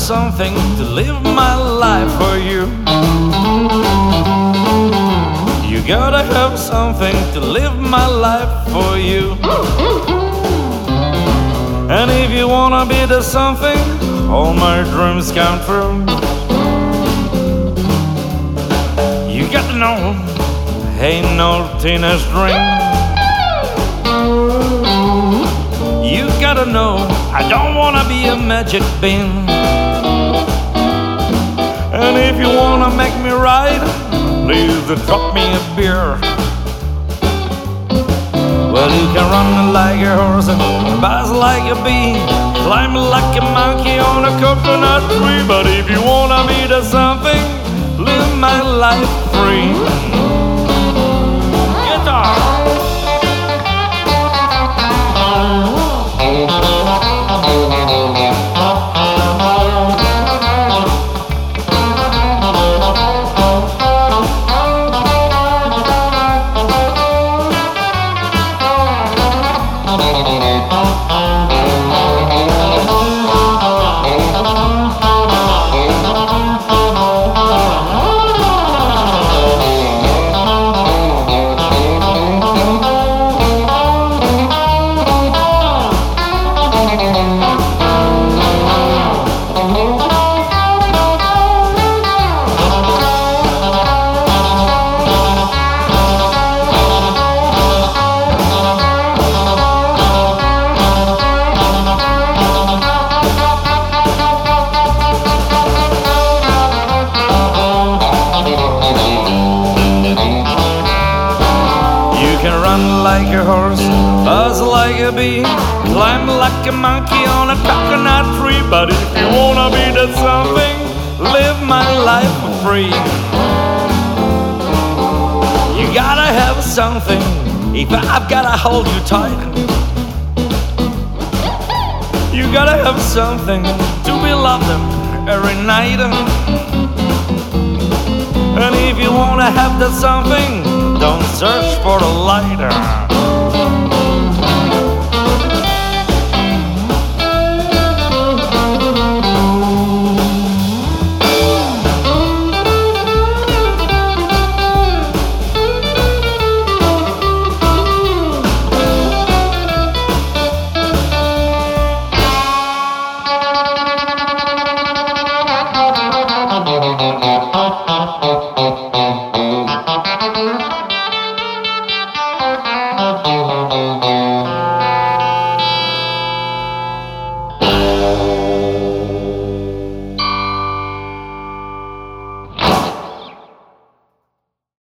something to live my life for you. You gotta have something to live my life for you. And if you wanna be the something, all my dreams come true. You got to know, ain't no teenage dream. You gotta know, I don't wanna be a magic bean. And if you wanna make me right, please drop me a beer. Well, you can run like a horse and buzz like a bee, climb like a monkey on a coconut tree. But if you wanna be the something, live my life free. Guitar. You can run like a horse, buzz like a bee, climb like a monkey on a coconut tree. But if you wanna be that something, live my life for free. You gotta have something, if I've gotta hold you tight. You gotta have something to be loved every night. And if you wanna have that something, don't search for a lighter.